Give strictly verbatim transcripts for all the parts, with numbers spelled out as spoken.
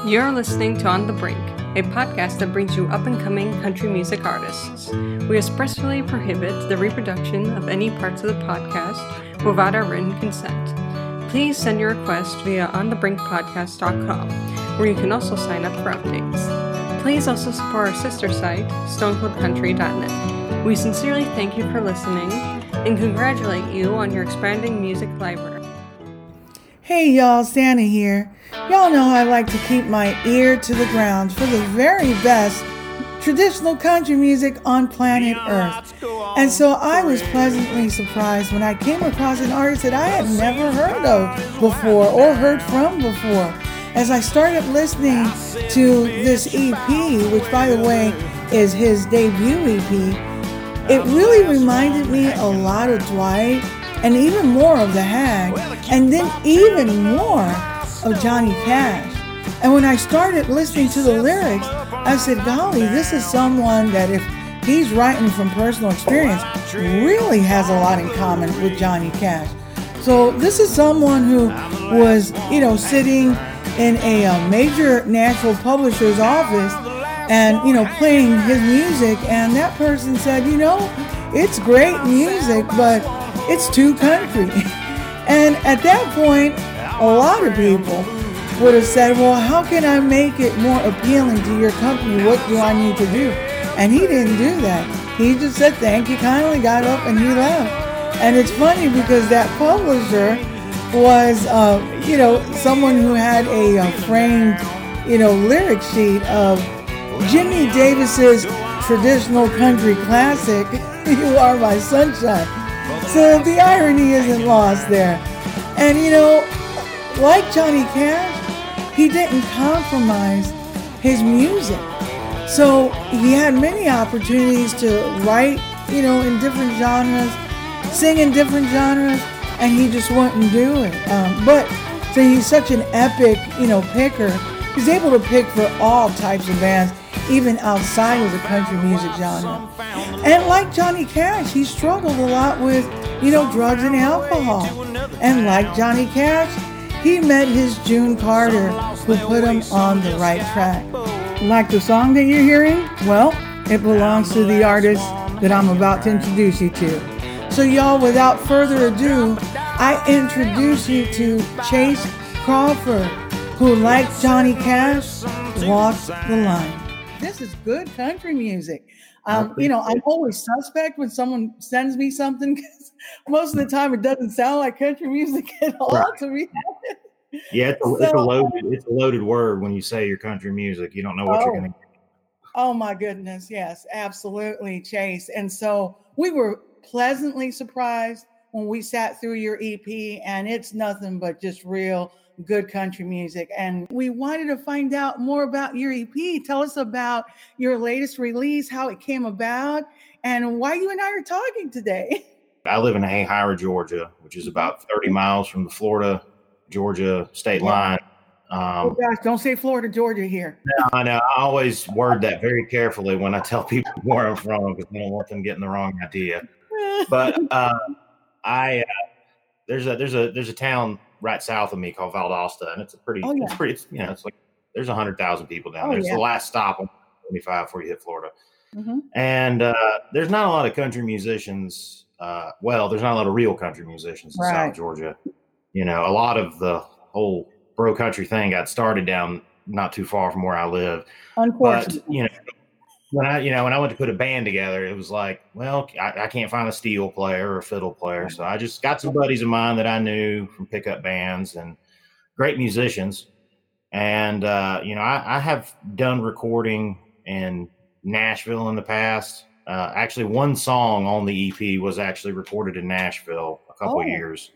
You're listening to On the Brink, a podcast that brings you up-and-coming country music artists. We expressly prohibit the reproduction of any parts of the podcast without our written consent. Please send your request via on the brink podcast dot com, where you can also sign up for updates. Please also support our sister site, stone cold country dot net. We sincerely thank you for listening and congratulate you on your expanding music library. Hey y'all, Santa here. Y'all know I like to keep my ear to the ground for the very best traditional country music on planet Earth. And so I was pleasantly surprised when I came across an artist that I had never heard of before or heard from before. As I started listening to this E P, which by the way is his debut E P, it really reminded me a lot of Dwight and even more of the Hag, and then even more of Johnny Cash. And when I started listening to the lyrics, I said, golly, this is someone that if he's writing from personal experience, really has a lot in common with Johnny Cash. So this is someone who was, you know, sitting in a, a major national publisher's office and, you know, playing his music, and that person said, you know, it's great music, but it's too country. And at that point, a lot of people would have said, well, how can I make it more appealing to your company? What do I need to do? And he didn't do that. He just said, thank you kindly, got up and he left. And it's funny because that publisher was, uh, you know, someone who had a, a framed, you know, lyric sheet of Jimmy Davis's traditional country classic, You Are My Sunshine. So the irony isn't lost there. And, you know, like Johnny Cash, he didn't compromise his music. So he had many opportunities to write, you know, in different genres, sing in different genres, and he just wouldn't do it. Um, but so he's such an epic, you know, picker. He's able to pick for all types of bands, even outside of the country music genre. And like Johnny Cash, he struggled a lot with, you know, drugs and alcohol. And like Johnny Cash, he met his June Carter, who put him on the right track. Like the song that you're hearing? Well, it belongs to the artist that I'm about to introduce you to. So y'all, without further ado, I introduce you to Chace Crawford, who, like Johnny Cash, walks the line. This is good country music. Um, you know, I'm always suspect when someone sends me something because most of the time it doesn't sound like country music at all right. to me. Yeah, it's a, so, it's a loaded it's a loaded word when you say your country music. You don't know what oh, you're going to get. Oh my goodness, yes, absolutely, Chace. And so we were pleasantly surprised when we sat through your E P, and it's nothing but just real good country music. And we wanted to find out more about your E P. Tell us about your latest release, how it came about, and why you and I are talking today. I live in Ahira, Georgia, which is about thirty miles from the Florida Georgia state yeah. line. Um, oh gosh, don't say Florida, Georgia here. No, I know. I always word that very carefully when I tell people where I'm from because I don't want them getting the wrong idea. But uh, I uh, there's a there's a there's a town right south of me called Valdosta, and it's a pretty, oh, yeah. it's pretty, you know, it's like there's a hundred thousand people down oh, there. It's yeah. the last stop on twenty-five before you hit Florida, mm-hmm. and uh, there's not a lot of country musicians. Uh, well, there's not a lot of real country musicians in right. South Georgia. You know, a lot of the whole bro country thing got started down not too far from where I live. Unfortunately, but, you know, when I, you know, when I went to put a band together, it was like, well, I, I can't find a steel player or a fiddle player. So I just got some buddies of mine that I knew from pickup bands and great musicians. And, uh, you know, I, I have done recording in Nashville in the past. Uh, actually, one song on the E P was actually recorded in Nashville a couple oh. of years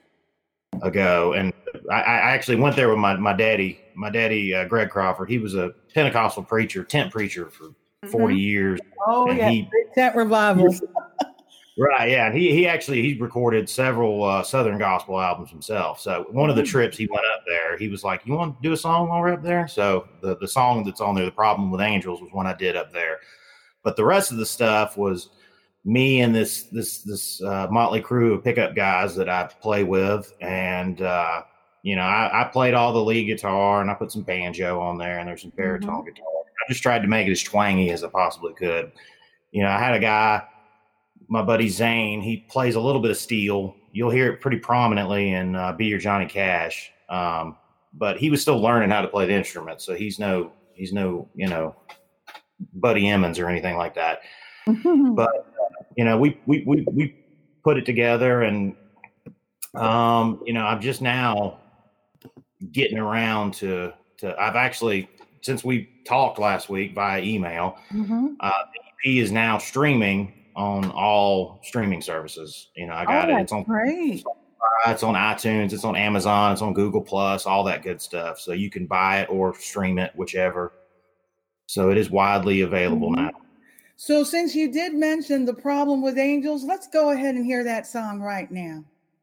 ago. And I, I actually went there with my, my daddy, my daddy, uh, Greg Crawford. He was a Pentecostal preacher, tent preacher for forty mm-hmm. years. Oh, yeah. He, tent revival. Right. Yeah. And he, he actually, he recorded several uh, Southern gospel albums himself. So one of the trips he went up there, he was like, you want to do a song while we're up there? So the, the song that's on there, The Problem with Angels, was one I did up there. But the rest of the stuff was me and this, this, this uh, motley crew of pickup guys that I play with. And, uh, you know, I, I played all the lead guitar and I put some banjo on there and there's some baritone Mm-hmm. guitar. I just tried to make it as twangy as I possibly could. You know, I had a guy, my buddy Zane, he plays a little bit of steel. You'll hear it pretty prominently in uh, Be Your Johnny Cash. Um, but he was still learning how to play the instrument. So he's no, he's no, you know, Buddy Emmons or anything like that. But, uh, you know, we, we, we, we put it together and, um, you know, I'm just now getting around to, to, I've actually, since we talked last week via email, Mm-hmm. uh, the E P is now streaming on all streaming services. You know, I got Oh, it. It's on, great. it's on iTunes, it's on Amazon, it's on Google Plus, all that good stuff. So you can buy it or stream it, whichever. So it is widely available Mm-hmm. now. So since you did mention The Problem with Angels, let's go ahead and hear that song right now.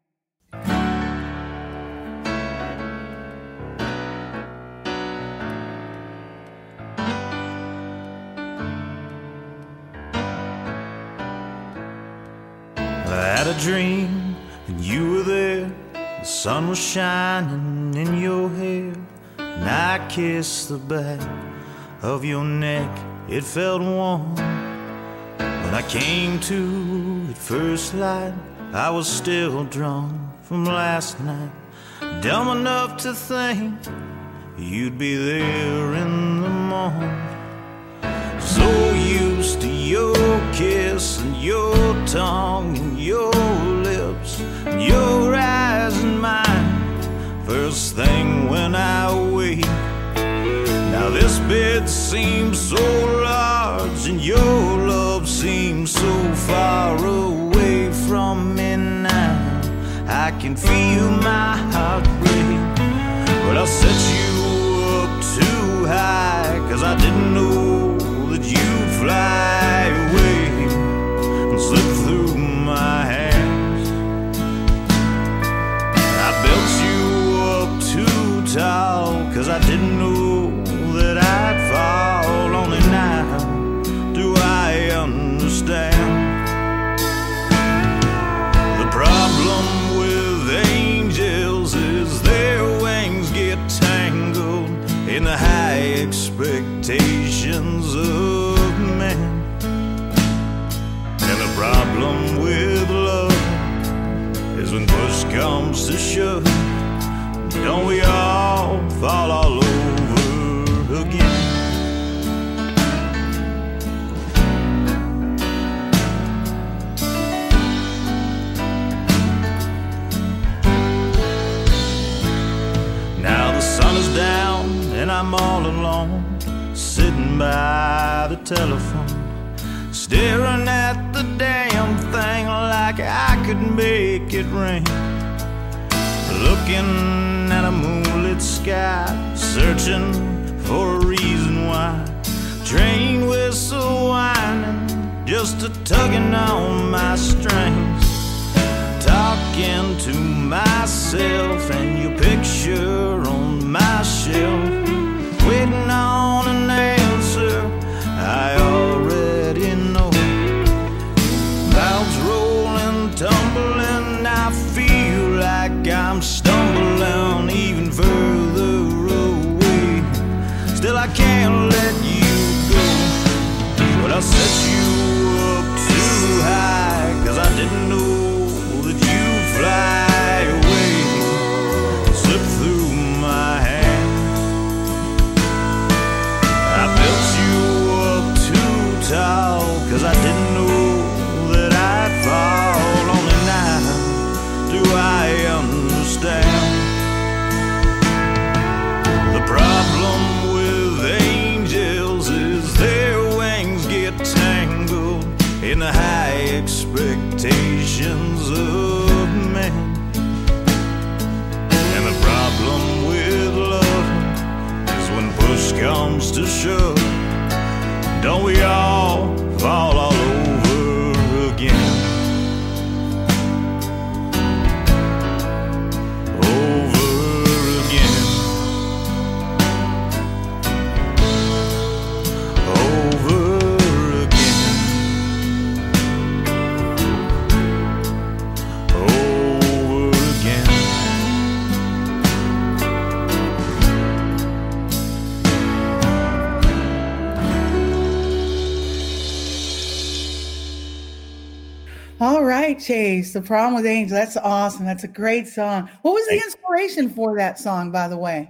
I had a dream and you were there. The sun was shining in your hair, and I kissed the back of your neck. It felt warm. When I came to at first light, I was still drunk from last night, dumb enough to think you'd be there in the morning. So used to your kiss and your tongue and your lips and your eyes and mine, first thing when I wake. Now this bed seems so large and your love seems so far away from me now. I can feel my heart break, but I'll set you up too high, 'cause I didn't know that you'd fly away and slip through my hands. I built you up too tall, 'cause I didn't know that I'd fall. Only now do I understand. The problem with angels is their wings get tangled in the high expectations of men. And the problem with love is when push comes to shove, don't we all fall all over again? Now the sun is down and I'm all alone, sitting by the telephone, staring at the damn thing like I could make it rain. Looking at a moonlit sky, searching for a reason why. Train whistle whining, just a tugging on my strings. Talking to myself and your picture on my shelf, waiting on an answer I already know. Clouds rolling, tumbling, I feel like I'm stumbling even further away. Still I can't let you go, but I'll set you up too high, 'cause I didn't know that you'd fly away, slip through my hands. I built you up too tall, 'cause I didn't know that I'd fall. Only now do I understand. The problem with angels is their wings get tangled in the high expectations of men. And the problem with love is when push comes to shove, don't we all fall all over again? right, Chase. The Problem with Angels. That's awesome. That's a great song. What was the inspiration for that song, by the way?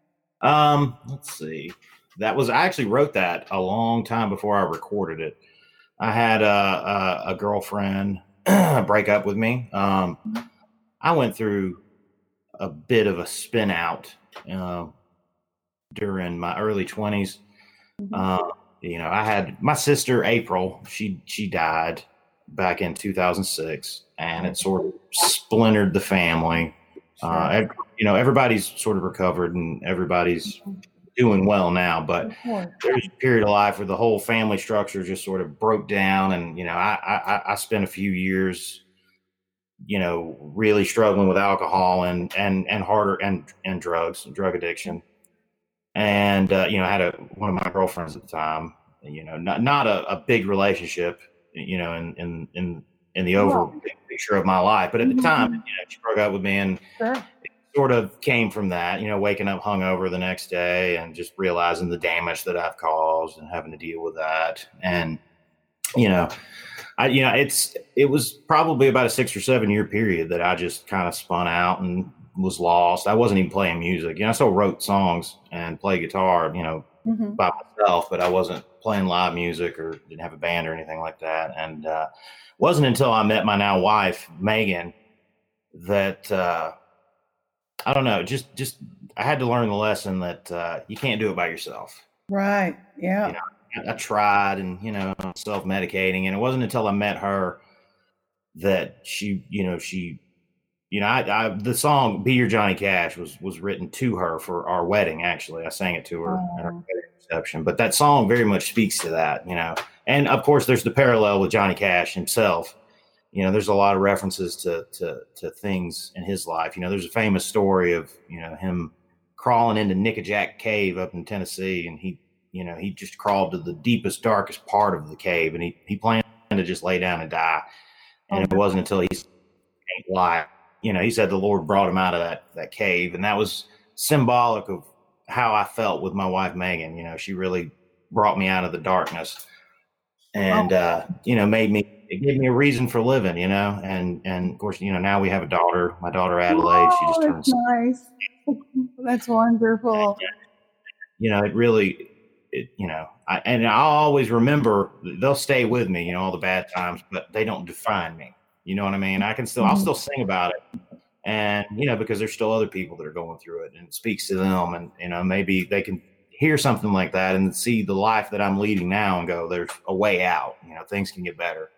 Um, let's see. That was I actually wrote that a long time before I recorded it. I had a, a, a girlfriend break up with me. Um, I went through a bit of a spin out uh, during my early twenties. Mm-hmm. Uh, you know, I had my sister April. She she died back in two thousand six, and it sort of splintered the family. Uh, you know, everybody's sort of recovered and everybody's doing well now, but there's a period of life where the whole family structure just sort of broke down. And, you know, I, I, I spent a few years, you know, really struggling with alcohol and, and, and harder and, and drugs and drug addiction. And, uh, you know, I had a, one of my girlfriends at the time, you know, not, not a, a big relationship, you know, in, in, in, in the over big picture of my life. But at the time, you know, she broke up with me, and sure. It sort of came from that, you know, waking up hungover the next day and just realizing the damage that I've caused and having to deal with that. And, you know, I, you know, it's, it was probably about a six or seven year period that I just kind of spun out and was lost. I wasn't even playing music. You know, I still wrote songs and played guitar, you know, mm-hmm. by myself, but I wasn't playing live music or didn't have a band or anything like that. And, uh, wasn't until I met my now wife, Megan, that, uh, I don't know, just, just, I had to learn the lesson that, uh, you can't do it by yourself. Right. Yeah. You know, I, I tried and, you know, self-medicating, and it wasn't until I met her that she, you know, she, you know, I, I the song "Be Your Johnny Cash" was, was written to her for our wedding. Actually, I sang it to her oh. at our wedding reception, but that song very much speaks to that, you know, and of course there's the parallel with Johnny Cash himself. You know, there's a lot of references to, to, to things in his life. You know, there's a famous story of, you know, him crawling into Nickajack Cave up in Tennessee. And he, you know, he just crawled to the deepest, darkest part of the cave. And he, he planned to just lay down and die. And it wasn't until he ain't lie. You know, he said the Lord brought him out of that, that cave. And that was symbolic of how I felt with my wife, Megan. You know, she really brought me out of the darkness and, uh, you know, made me, it gave me a reason for living, you know, and, and of course, you know, now we have a daughter, my daughter Adelaide, she just turned. Oh, that's nice. That's wonderful. And, you know, it really, it, you know, I, and I'll always remember, they'll stay with me, you know, all the bad times, but they don't define me. You know what I mean? I can still, mm-hmm. I'll still sing about it. And, you know, because there's still other people that are going through it, and it speaks to them, and, you know, maybe they can hear something like that and see the life that I'm leading now and go, there's a way out, you know, things can get better.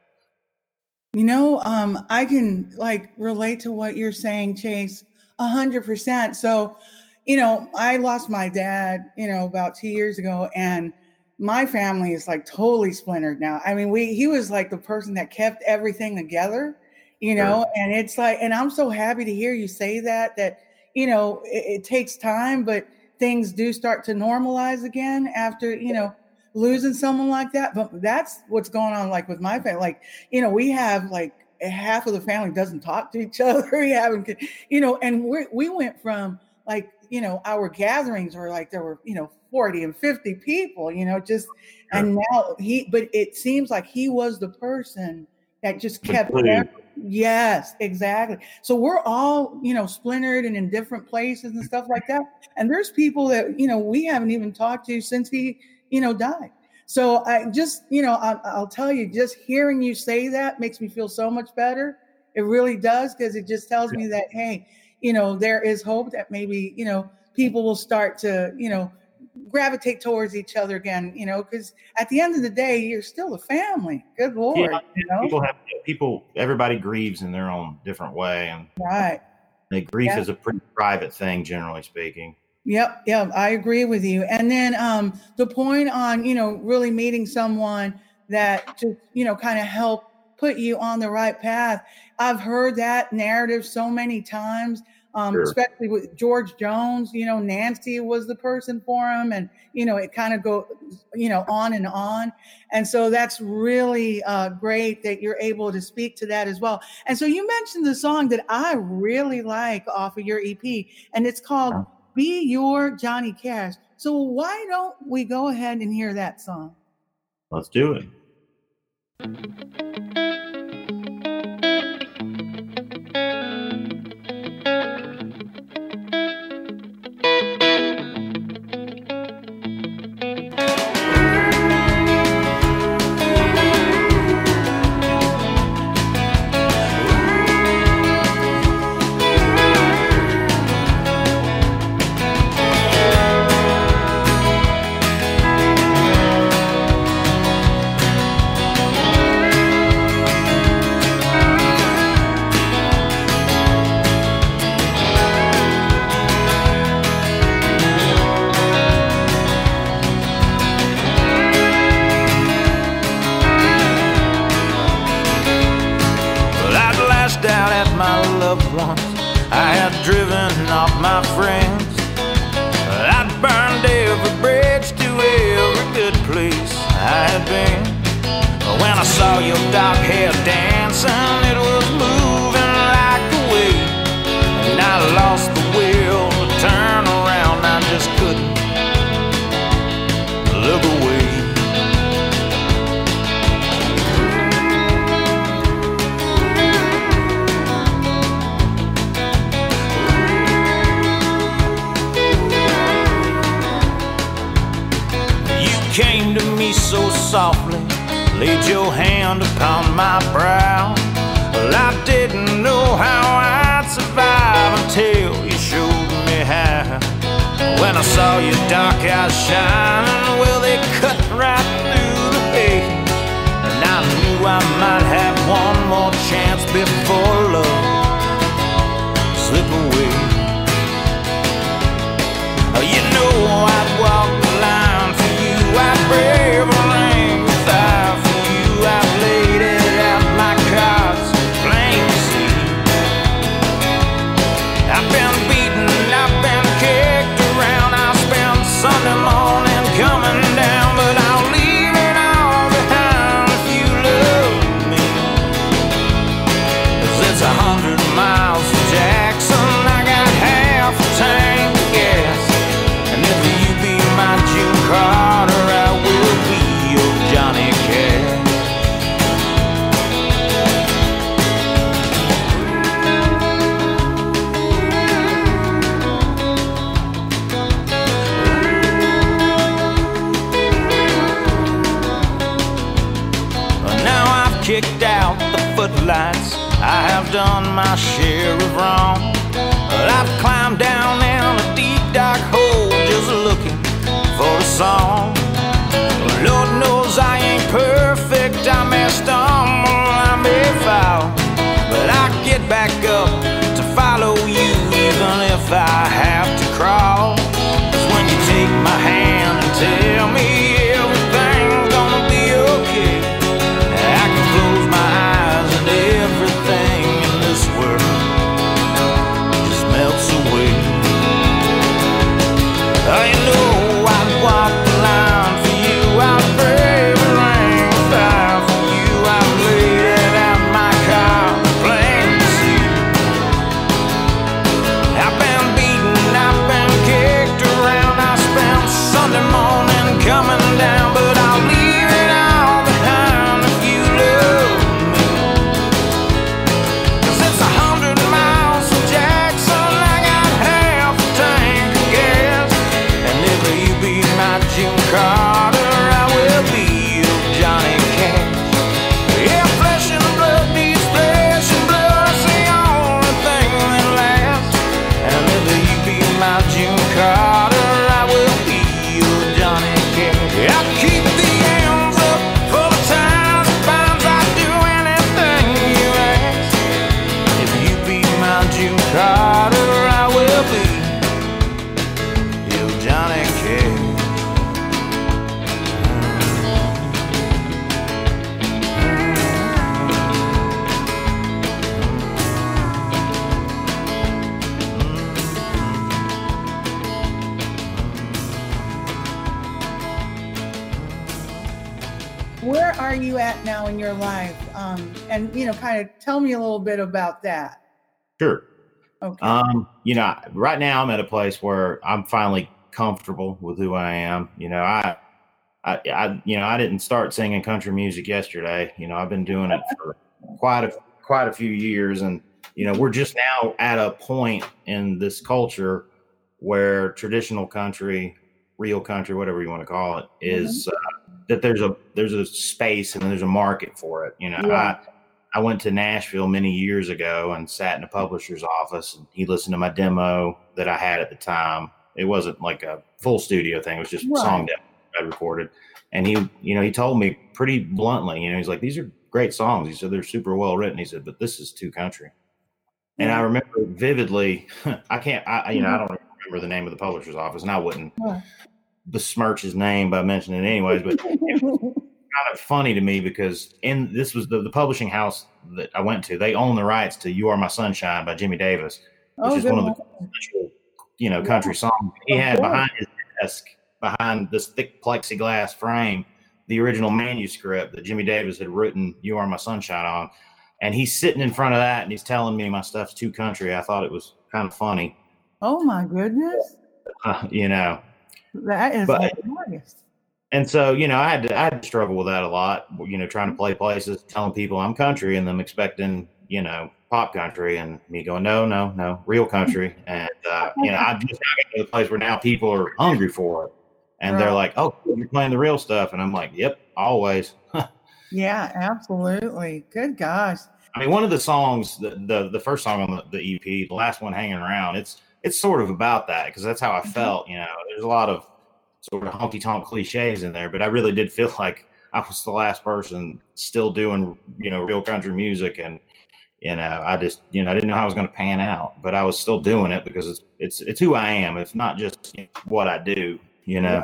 You know, um, I can like relate to what you're saying, Chase, a hundred percent. So, you know, I lost my dad, you know, about two years ago, and my family is like totally splintered now. I mean, we, he was like the person that kept everything together, you know, sure. And it's like, and I'm so happy to hear you say that, that, you know, it, it takes time, but things do start to normalize again after, you know, losing someone like that. But that's what's going on, like with my family. Like, you know, we have like half of the family doesn't talk to each other. We haven't, you know, and we we went from like, you know, our gatherings were like there were, you know, forty and fifty people, you know, just, and now he, but it seems like he was the person that just kept. Yes, exactly. So we're all, you know, splintered and in different places and stuff like that. And there's people that, you know, we haven't even talked to since he, you know, died. So I just, you know, I, I'll tell you, just hearing you say that makes me feel so much better. It really does, because it just tells me that, hey, you know, there is hope that maybe, you know, people will start to, you know, gravitate towards each other again, you know, because at the end of the day, you're still a family. Good Lord. Yeah, you know? People have people, everybody grieves in their own different way. And right. The grief yeah. is a pretty private thing, generally speaking. Yep. Yep. I agree with you. And then um, the point on, you know, really meeting someone that just, you know, kind of help put you on the right path. I've heard that narrative so many times, um, sure. especially with George Jones. You know, Nancy was the person for him, and, you know, it kind of go, you know, on and on. And so that's really uh, great that you're able to speak to that as well. And so you mentioned the song that I really like off of your E P, and it's called yeah. Be Your Johnny Cash. So why don't we go ahead and hear that song? Let's do it. my friends. I'd burned every bridge to every good place I had been. When I saw your dark hair dancing, it was moving like a wave, and I lost the will to turn around. I just couldn't look away. You came to me so softly, laid your hand upon my brow. Well, I didn't know how I'd survive until you showed me how. When I saw your dark eyes shining, well, they cut right through the haze, and I knew I might have one more chance before love slip away. Oh, you know I'd walk the line for you, I'd brave a rain fire for you, I've laid it out my cards plain to see. I've been beaten, I've been kicked around, I spent Sunday morning coming down, but I'll leave it all behind if you love me. 'Cause it's a hundred miles to Jackson, I got half a tank of gas, and if you be my June Carter, I will be your Johnny Cash. Now I've kicked out the footlights, I have done my share of wrong. I've climbed down in a deep dark hole just looking for a song. Lord knows I ain't perfect, I may stumble, I may fall, but I get back up to follow you even if I have to crawl. 'Cause when you take my hand and tell me everything's gonna be okay, I can close my eyes and everything in this world just melts away. Oh, you know I'd walk the line for you, I'd brave the rain fire for you, I've laid it out my car plain to see. I've been beaten, I've been kicked around, I spent Sunday morning coming down, but I'll leave it all behind if you love me. 'Cause it's a hundred miles from Jackson, I got half a tank of gas, and if you be my June Carter, I will be your Johnny Cash. Yeah, flesh and blood needs flesh and blood, that's the only thing that lasts, and if you be my June Carter, I will be your Johnny Cash. I'll keep the ends up for the times and times I'd do anything you ask. If you be my June Carter, I will be your Johnny Cash. Where are you at now in your life? Um, and, you know, kind of tell me a little bit about that. Sure. Okay. Um, you know, right now I'm at a place where I'm finally comfortable with who I am. You know, I, I, I, you know, I didn't start singing country music yesterday. You know, I've been doing it for quite a, quite a few years, and you know, we're just now at a point in this culture where traditional country, real country, whatever you want to call it, is uh, that there's a there's a space and there's a market for it. You know, Yeah. I. I went to Nashville many years ago and sat in a publisher's office, and he listened to my demo that I had at the time. It wasn't like a full studio thing. It was just Right. song demo I recorded. And he, you know, he told me pretty bluntly, you know, he's like, these are great songs. He said, they're super well written. He said, but this is too country. And I remember vividly, I can't, I, you know, I don't remember the name of the publisher's office, and I wouldn't Right. besmirch his name by mentioning it anyways, but it was kind of funny to me because in this was the, the publishing house that I went to. They own the rights to "You Are My Sunshine" by Jimmy Davis, which Oh, is good one of the one. quintessential, you know, country songs. He had behind his desk, behind this thick plexiglass frame, the original manuscript that Jimmy Davis had written "You Are My Sunshine" on, and he's sitting in front of that and he's telling me my stuff's too country. I thought it was kind of funny. Oh my goodness! Uh, you know, that is but, hilarious. And so, you know, I had to, I had to struggle with that a lot. You know, trying to play places, telling people I'm country, and them expecting, you know, pop country, and me going, no, no, no, real country. And uh, you know, I just got to the place where now people are hungry for it. And right. They're like, oh, you're playing the real stuff. And I'm like, yep, always. Yeah, absolutely. Good gosh. I mean, one of the songs, the the, the first song on the, the E P, the last one, Hanging Around, it's it's sort of about that, because that's how I felt. You know, there's a lot of sort of honky-tonk cliches in there, but I really did feel like I was the last person still doing, you know, real country music. And, you know, I just, you know, I didn't know how I was going to pan out, but I was still doing it because it's it's it's who I am. It's not just, you know, what I do. You know.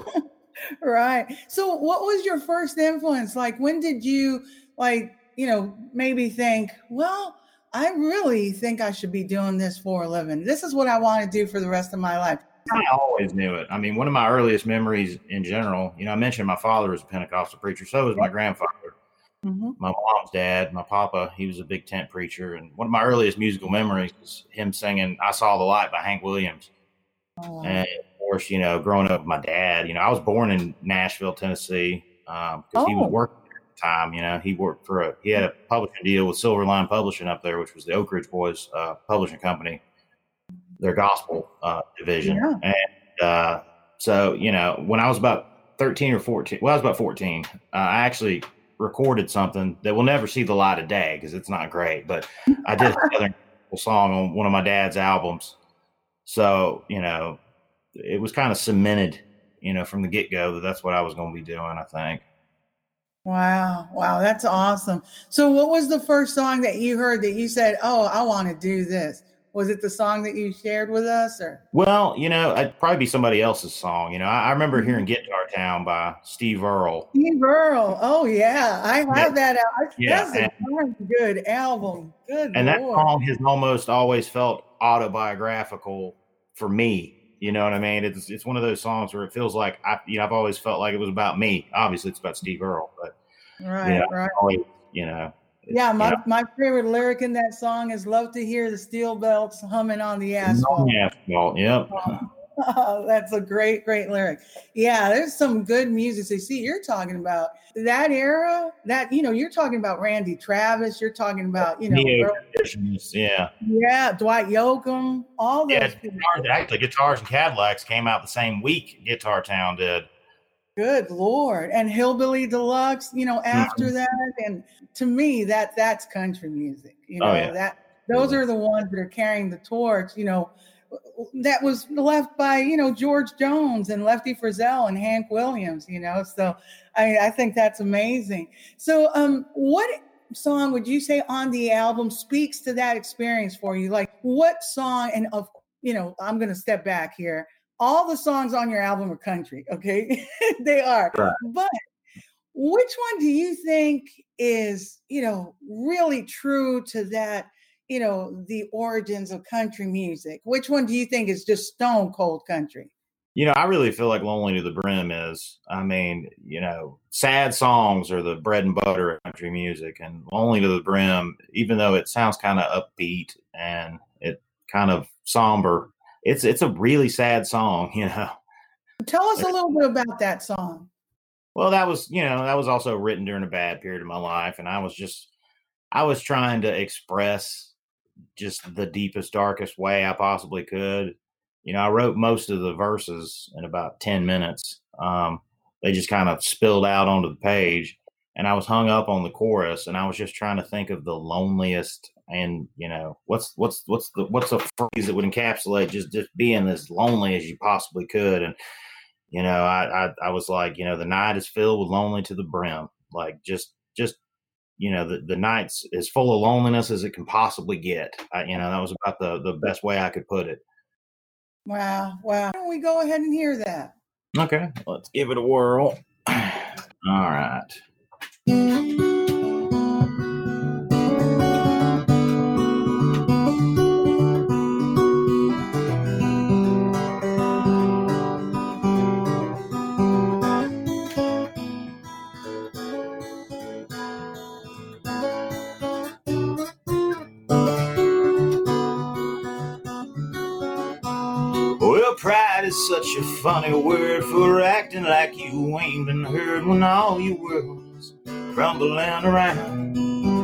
Right. So what was your first influence? Like, when did you, like, you know, maybe think, well, I really think I should be doing this for a living. This is what I want to do for the rest of my life. I always knew it. I mean, one of my earliest memories in general, you know, I mentioned my father was a Pentecostal preacher. So was my grandfather, mm-hmm. my mom's dad, my papa. He was a big tent preacher. And one of my earliest musical memories is him singing "I Saw the Light" by Hank Williams. Oh, wow. And of course, you know, growing up with my dad, you know, I was born in Nashville, Tennessee, because um, oh. he was working at the time. You know, he worked for a, he had a publishing deal with Silver Line Publishing up there, which was the Oak Ridge Boys uh, publishing company, their gospel uh, division. Yeah. And uh, so, you know, when I was about thirteen or fourteen, well, I was about fourteen, uh, I actually recorded something that will never see the light of day because it's not great, but I did another song on one of my dad's albums. So, you know, it was kind of cemented, you know, from the get-go that that's what I was going to be doing, I think. Wow. Wow. That's awesome. So what was the first song that you heard that you said, oh, I want to do this? Was it the song that you shared with us? Or? Well, you know, it'd probably be somebody else's song. You know, I, I remember hearing Guitar Town by Steve Earle. Steve Earle. Oh, yeah. I have yeah. that out. Yeah. That's and, a good album. Good And Lord. That song has almost always felt autobiographical for me. You know what I mean? It's it's one of those songs where it feels like I, you know, I've always felt like it was about me. Obviously, it's about Steve Earle, but right, you know, right. Always, you know. Yeah, my, you know, my favorite lyric in that song is "Love to hear the steel belts humming on the asphalt." On the asphalt, yep. Oh, that's a great, great lyric. Yeah, there's some good music. So see, you're talking about that era. That you know, you're talking about Randy Travis. You're talking about you know, yeah, yeah, Dwight Yoakam. All those. Yeah, guitars, actually, Guitars and Cadillacs came out the same week Guitar Town did. Good Lord. And Hillbilly Deluxe, you know, after mm-hmm. that. And to me, that that's country music. You know, oh, yeah. that those are the ones that are carrying the torch, you know, that was left by, you know, George Jones and Lefty Frizzell and Hank Williams, you know. So I, I think that's amazing. So um, what song would you say on the album speaks to that experience for you? Like what song, and of, you know, I'm going to step back here. All the songs on your album are country, okay? They are. Right. But which one do you think is, you know, really true to that, you know, the origins of country music? Which one do you think is just stone cold country? You know, I really feel like Lonely to the Brim is, I mean, you know, sad songs are the bread and butter of country music. And Lonely to the Brim, even though it sounds kind of upbeat and it kind of somber, It's it's a really sad song, you know. Tell us a little bit about that song. Well, that was, you know, that was also written during a bad period of my life. And I was just, I was trying to express just the deepest, darkest way I possibly could. You know, I wrote most of the verses in about ten minutes. Um, they just kind of spilled out onto the page. And I was hung up on the chorus. And I was just trying to think of the loneliest. And, you know, what's, what's, what's the, what's a phrase that would encapsulate just, just being as lonely as you possibly could. And, you know, I, I, I was like, you know, the night is filled with lonely to the brim. Like just, just, you know, the, the night's as full of loneliness as it can possibly get. I, you know, that was about the, the best way I could put it. Wow. Wow. Why don't we go ahead and hear that? Okay. Let's give it a whirl. All right. Well, pride is such a funny word for acting like you ain't been heard when all your world's crumbling around.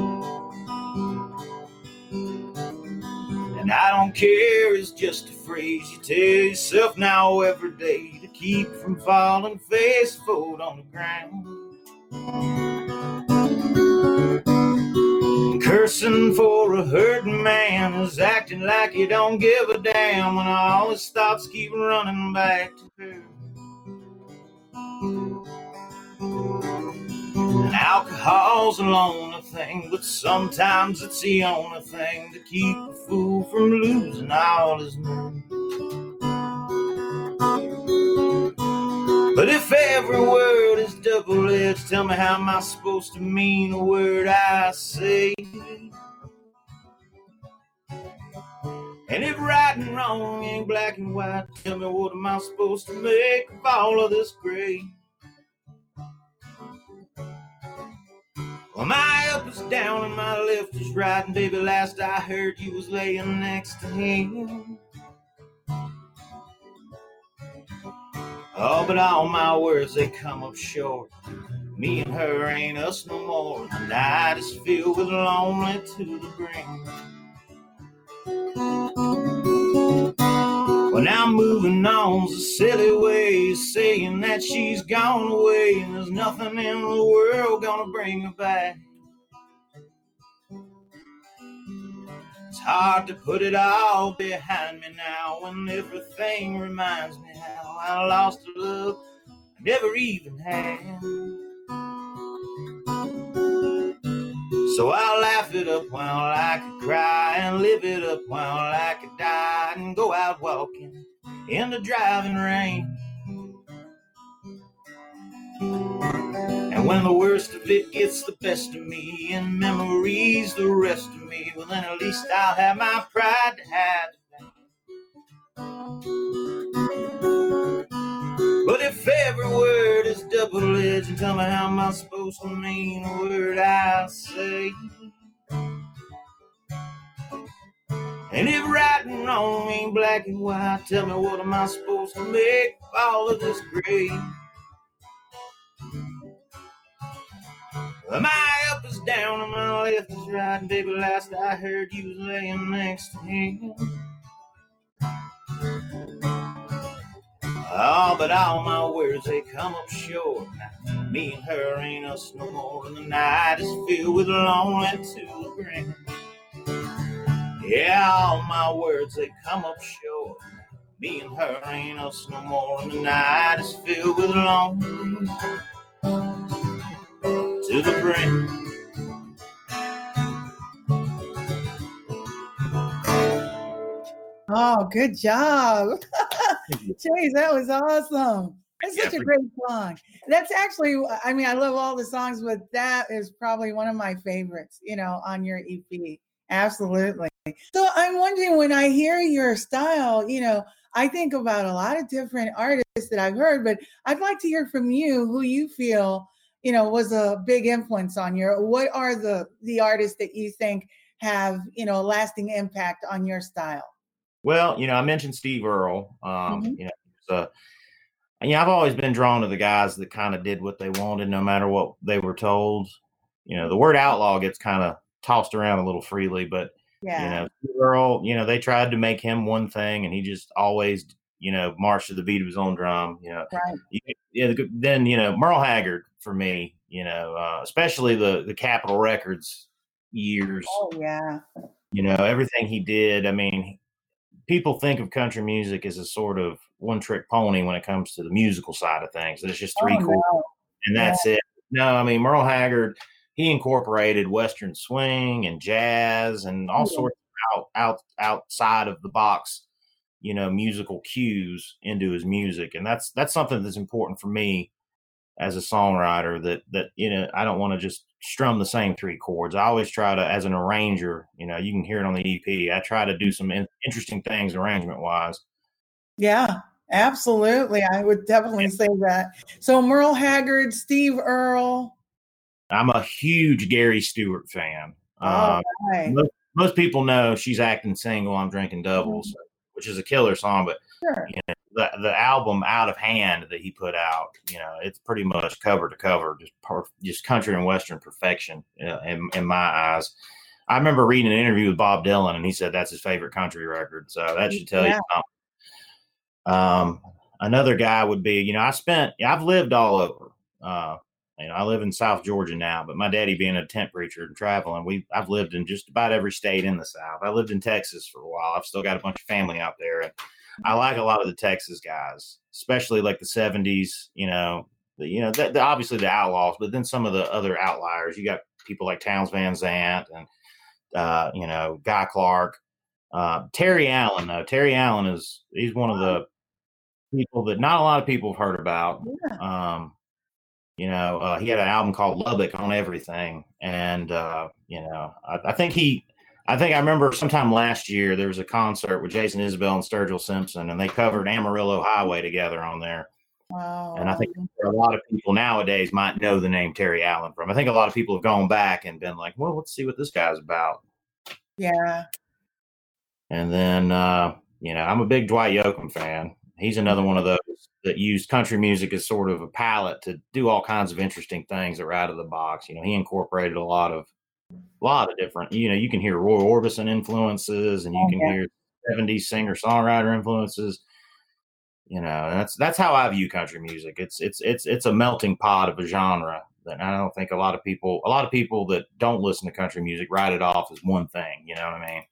And I don't care, it's just a phrase you tell yourself now every day to keep from falling face forward on the ground. Cursing for a hurting man is acting like you don't give a damn when all his thoughts keep running back to her. And alcohol's a lonely thing, but sometimes it's the only thing to keep a fool from losing all his mood. But if every word is double-edged, tell me how am I supposed to mean a word I say? And if right and wrong ain't black and white, tell me what am I supposed to make of all of this gray? Well, my up is down and my left is right, and baby, last I heard you was laying next to him. Oh, but all my words, they come up short. Me and her ain't us no more. The night is filled with lonely to the brim. Well, now moving on's a silly way, saying that she's gone away, and there's nothing in the world gonna bring her back. It's hard to put it all behind me now, when everything reminds me how I lost a love I never even had. So I'll laugh it up while I could cry, and live it up while I could die, and go out walking in the driving rain. And when the worst of it gets the best of me, and memories the rest of me, well then at least I'll have my pride to hide. But if every word is double-edged, and tell me how am I supposed to mean a word I say? And if right and wrong ain't black and white, tell me what am I supposed to make of all of this gray? Well, my up is down and my left is right, and baby, last I heard you was laying next to him. Oh, but all my words, they come up short. Now, me and her ain't us no more, and the night is filled with lonely to the brim. Yeah, all my words, they come up short. Me and her ain't us no more, and the night is filled with lonely to the brim. Oh, good job. Chase, that was awesome. It's such a great song. That's actually, I mean, I love all the songs, but that is probably one of my favorites, you know, on your E P. Absolutely. So I'm wondering, when I hear your style, you know, I think about a lot of different artists that I've heard, but I'd like to hear from you who you feel, you know, was a big influence on your, what are the, the artists that you think have, you know, a lasting impact on your style? Well, you know, I mentioned Steve Earle. Um, Mm-hmm. You know, so and yeah, I've always been drawn to the guys that kind of did what they wanted, no matter what they were told. You know, the word outlaw gets kind of tossed around a little freely, but Yeah. you know, Steve Earle, you know, they tried to make him one thing, and he just always, you know, marched to the beat of his own drum. You know, Right. You- yeah, then you know, Merle Haggard for me, you know, uh, especially the the Capitol Records years. Oh, yeah. You know, everything he did. I mean, people think of country music as a sort of one-trick pony when it comes to the musical side of things. It's just three Oh, chords no. and that's it. No, I mean, Merle Haggard, he incorporated Western swing and jazz and all Yeah. sorts of out, out outside of the box, you know, musical cues into his music. And that's that's something that's important for me as a songwriter, that that you know, I don't want to just strum the same three chords. I always try to, as an arranger, you know, you can hear it on the E P, I try to do some in, interesting things arrangement wise. Yeah, absolutely. I would definitely say that. So Merle Haggard, Steve Earle. I'm a huge Gary Stewart fan. All Um, right. most, most people know She's Acting Single, I'm Drinking Doubles, which is a killer song, but Sure. you know, the the album Out of Hand that he put out, you know, it's pretty much cover to cover, just per, just country and western perfection uh, in, in my eyes. I remember reading an interview with Bob Dylan, and he said that's his favorite country record. So that should tell yeah. you something. Um, another guy would be, you know, I spent, I've lived all over. Uh, you know, I live in South Georgia now, but my daddy being a tent preacher and traveling, we I've lived in just about every state in the South. I lived in Texas for a while. I've still got a bunch of family out there, and I like a lot of the Texas guys, especially like the seventies. You know, the, you know, the, the, obviously the Outlaws, but then some of the other outliers. You got people like Townes Van Zandt and uh, you know, Guy Clark, uh, Terry Allen. Though Terry Allen is he's one of the people that not a lot of people have heard about. Yeah. Um, You know, uh, he had an album called Lubbock on Everything. And, uh, you know, I, I think he, I think I remember sometime last year, there was a concert with Jason Isbell and Sturgill Simpson, and they covered Amarillo Highway together on there. Wow. And I think a lot of people nowadays might know the name Terry Allen from. I think a lot of people have gone back and been like, well, let's see what this guy's about. Yeah. And then, uh, you know, I'm a big Dwight Yoakam fan. He's another one of those that used country music as sort of a palette to do all kinds of interesting things that are out of the box. You know, he incorporated a lot of, a lot of different, you know, you can hear Roy Orbison influences, and you can hear seventies singer songwriter influences. You know, and that's, that's how I view country music. It's, it's, it's, it's a melting pot of a genre that I don't think a lot of people, a lot of people that don't listen to country music write it off as one thing. You know what I mean?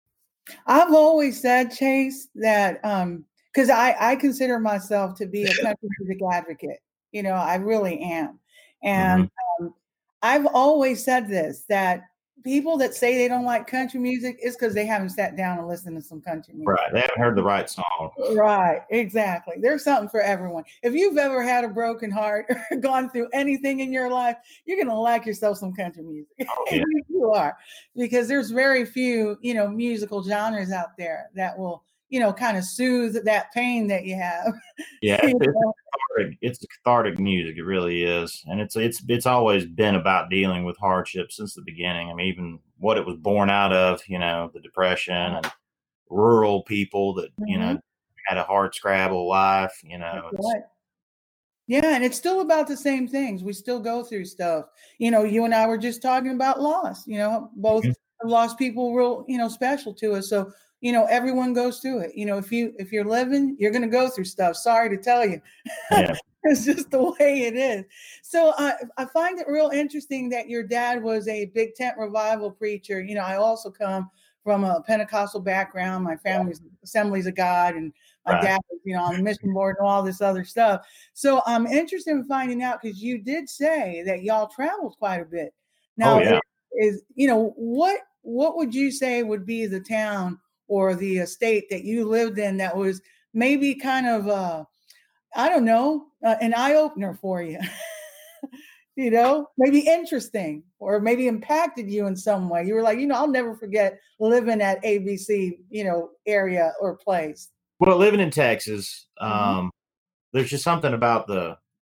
I've always said, Chase, that, um, because I, I consider myself to be a country music advocate. You know, I really am. And mm-hmm. um, I've always said this, that people that say they don't like country music is because they haven't sat down and listened to some country music. Right. They haven't heard the right song. Right. Exactly. There's something for everyone. If you've ever had a broken heart or gone through anything in your life, you're going to like yourself some country music. Oh, yeah. You are. Because there's very few, you know, musical genres out there that will, you know, kind of soothe that pain that you have. Yeah, it's, it's, cathartic. It's cathartic music. It really is, and it's it's it's always been about dealing with hardship since the beginning. I mean, even what it was born out of, you know, the Depression and rural people that mm-hmm. you know had a hard scrabble life. You know, right. Yeah, and it's still about the same things. We still go through stuff. You know, you and I were just talking about loss. You know, both mm-hmm. lost people real, you know, special to us. So. You know, everyone goes through it. You know, if you if you're living, you're going to go through stuff. Sorry to tell you, yeah. It's just the way it is. So uh, I find it real interesting that your dad was a big tent revival preacher. You know, I also come from a Pentecostal background. My family's Assemblies of God, and my right. dad was, you know, on the mission board and all this other stuff. So I'm interested in finding out, because you did say that y'all traveled quite a bit. Now, oh, yeah. is you know what what would you say would be the town or the estate that you lived in that was maybe kind of, uh, I don't know, uh, an eye-opener for you? You know, maybe interesting, or maybe impacted you in some way. You were like, you know, I'll never forget living at A B C, you know, area or place. Well, living in Texas, um, mm-hmm. there's just something about the,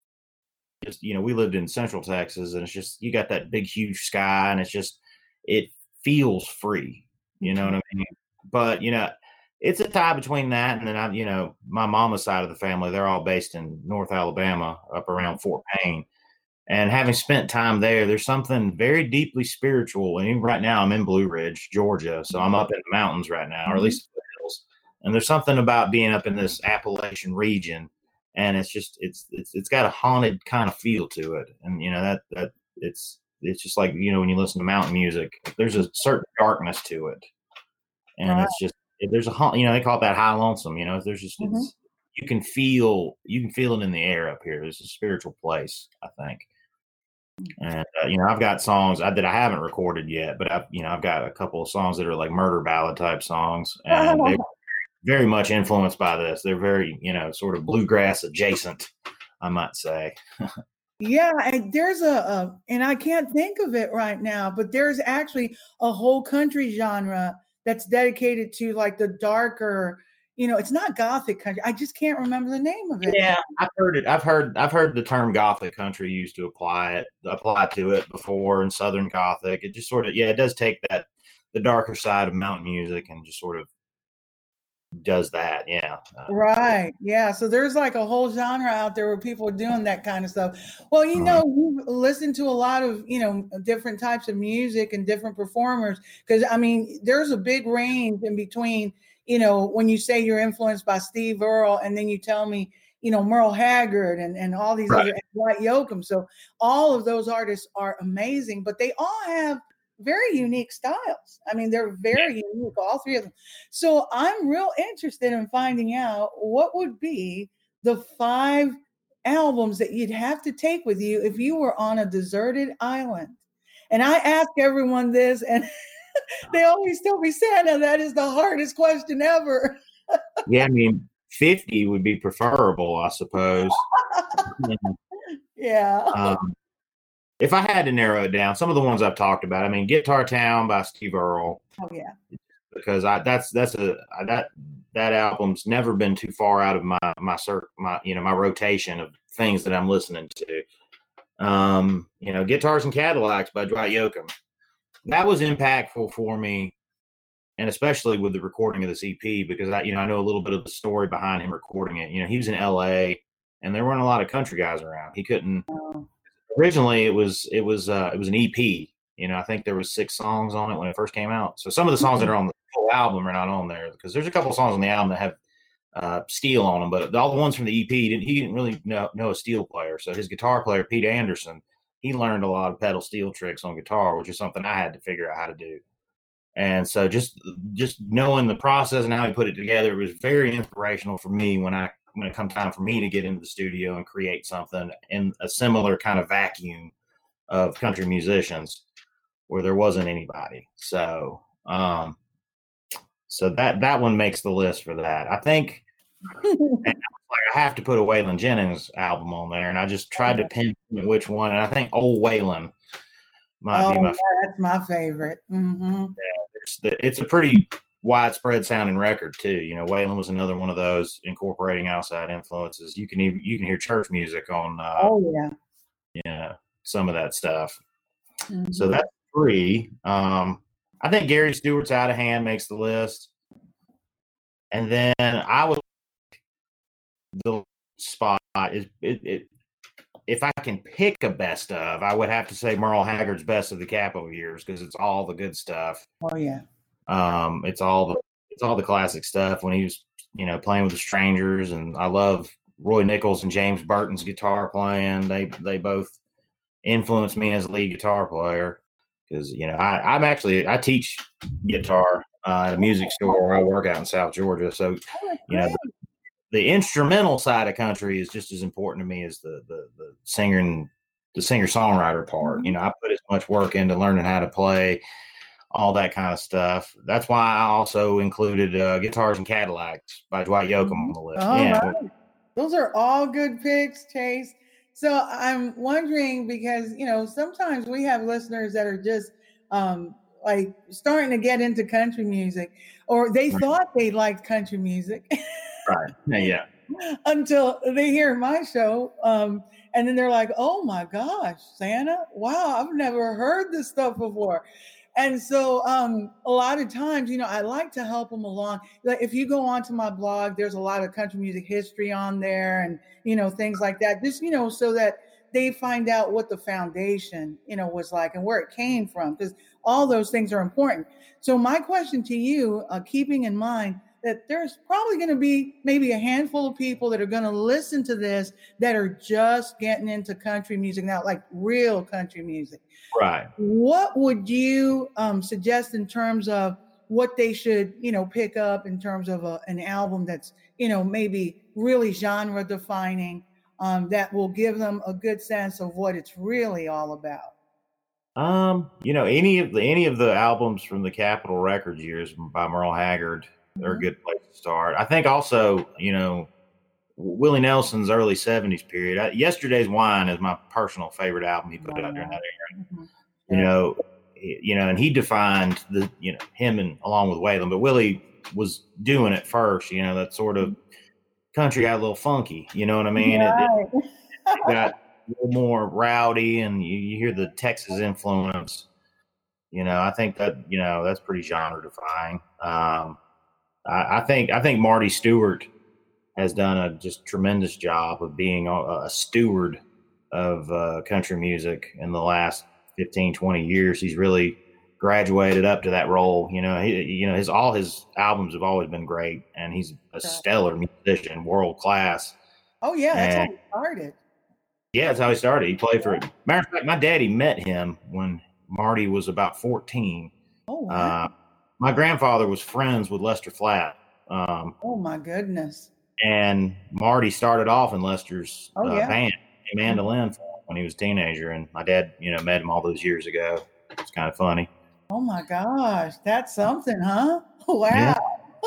just, you know, we lived in Central Texas, and it's just, you got that big, huge sky, and it's just, it feels free. You know what I mean? But, you know, it's a tie between that and then, I, you know, my mama's side of the family, they're all based in North Alabama, up around Fort Payne. And having spent time there, there's something very deeply spiritual. And even right now, I'm in Blue Ridge, Georgia. So I'm up in the mountains right now, or at least the hills. And there's something about being up in this Appalachian region. And it's just, it's, it's, it's got a haunted kind of feel to it. And, you know, that, that it's, it's just like, you know, when you listen to mountain music, there's a certain darkness to it. And wow. it's just, there's a, you know, they call it that high lonesome, you know, there's just, mm-hmm. it's, you can feel, you can feel it in the air up here. It's a spiritual place, I think. And, uh, you know, I've got songs I, that I haven't recorded yet, but I've, you know, I've got a couple of songs that are like murder ballad type songs, and they're very much influenced by this. They're very, you know, sort of bluegrass adjacent, I might say. Yeah, and there's a, a, and I can't think of it right now, but there's actually a whole country genre that's dedicated to like the darker, you know, it's not gothic country. I just can't remember the name of it. Yeah, I've heard it. I've heard I've heard the term gothic country used to apply it apply to it before in Southern Gothic. It just sort of, yeah, it does take that the darker side of mountain music and just sort of does that. Yeah. Uh, Right. Yeah. So there's like a whole genre out there where people are doing that kind of stuff. Well, you know, you've listened to a lot of, you know, different types of music and different performers. Because, I mean, there's a big range in between, you know, when you say you're influenced by Steve Earle and then you tell me, you know, Merle Haggard and, and all these Right. other, Dwight Yoakam. So all of those artists are amazing, but they all have very unique styles. I mean, they're very unique, all three of them. So I'm real interested in finding out what would be the five albums that you'd have to take with you if you were on a deserted island. And I ask everyone this, and they always tell me, Santa, that is the hardest question ever. Yeah, I mean, fifty would be preferable, I suppose. Yeah. Um, if I had to narrow it down, some of the ones I've talked about, I mean, Guitar Town by Steve Earle. Oh yeah. Because I that's that's a that that album's never been too far out of my my cir- my you know my rotation of things that I'm listening to. Um, you know, Guitars and Cadillacs by Dwight Yoakam. That was impactful for me, and especially with the recording of this E P, because I you know I know a little bit of the story behind him recording it. You know, he was in L A and there weren't a lot of country guys around. He couldn't. Oh. Originally, it was it was uh, it was an E P. You know, I think there was six songs on it when it first came out. So some of the songs that are on the full album are not on there because there's a couple of songs on the album that have uh, steel on them, but all the ones from the E P, he didn't, he didn't really know, know a steel player. So his guitar player, Pete Anderson, he learned a lot of pedal steel tricks on guitar, which is something I had to figure out how to do. And so just just knowing the process and how he put it together was very inspirational for me when I when it comes time for me to get into the studio and create something in a similar kind of vacuum of country musicians where there wasn't anybody. So um so that that one makes the list for that. I think like I have to put a Waylon Jennings album on there, and I just tried to pinpoint which one, and I think Old Waylon might oh, be my yeah, that's my favorite. Mm-hmm. Yeah, it's, the, it's a pretty widespread sounding record too. You know, Waylon was another one of those incorporating outside influences. You can even you can hear church music on. Uh, oh yeah, you know, some of that stuff. mm-hmm. So that's three. Um, I think Gary Stewart's Out of Hand makes the list, and then I would the spot is it, it. If I can pick a best of, I would have to say Merle Haggard's Best of the Capitol Years because it's all the good stuff. Oh yeah. Um, it's all the it's all the classic stuff when he was, you know, playing with the Strangers, and I love Roy Nichols and James Burton's guitar playing. They they both influenced me as a lead guitar player because you know I I'm actually I teach guitar uh, at a music store where I work out in South Georgia, so Oh, you know the, the instrumental side of country is just as important to me as the the the singer and the singer songwriter part. Mm-hmm. You know, I put as much work into learning how to play. All that kind of stuff. That's why I also included uh, Guitars and Cadillacs by Dwight Yoakam on the list. Oh, yeah. Right. Those are all good picks, Chase. So I'm wondering because, you know, sometimes we have listeners that are just um, like starting to get into country music, or they right. thought they liked country music. Right. Yeah. Until they hear my show. Um, and then they're like, oh my gosh, Santa, wow, I've never heard this stuff before. And so um, a lot of times, you know, I like to help them along. Like if you go onto my blog, there's a lot of country music history on there and, you know, things like that. Just, you know, so that they find out what the foundation, you know, was like and where it came from, because all those things are important. So my question to you, uh, keeping in mind that there's probably going to be maybe a handful of people that are going to listen to this that are just getting into country music now, like real country music. Right. What would you um, suggest in terms of what they should, you know, pick up in terms of a, an album that's, you know, maybe really genre defining, um, that will give them a good sense of what it's really all about? Um, you know, any of the any of the albums from the Capitol Records years by Merle Haggard mm-hmm. are a good place to start. I think also, you know, Willie Nelson's early seventies period. I, Yesterday's Wine is my personal favorite album he put oh, out during that era. Mm-hmm. You know, you know, and he defined the, you know, him and along with Waylon, but Willie was doing it first. You know, that sort of country got a little funky. You know what I mean? Right. It, it, it got a little more rowdy, and you, you hear the Texas influence. You know, I think that you know that's pretty genre defining. Um, I, I think I think Marty Stewart has done a just tremendous job of being a, a steward of uh, country music in the last fifteen, twenty years. He's really graduated up to that role. You know, he, you know, his all his albums have always been great, and he's a stellar musician, world class. Oh yeah, that's and, how he started. Yeah, that's how he started. He played for. Matter of fact, my daddy met him when Marty was about fourteen. Oh wow. Uh, my grandfather was friends with Lester Flatt. Um, oh my goodness. And Marty started off in Lester's oh, uh, yeah. band, a mandolin for him when he was a teenager, and my dad, you know, met him all those years ago. It's kind of funny. Oh my gosh, that's something, huh? Wow. Yeah.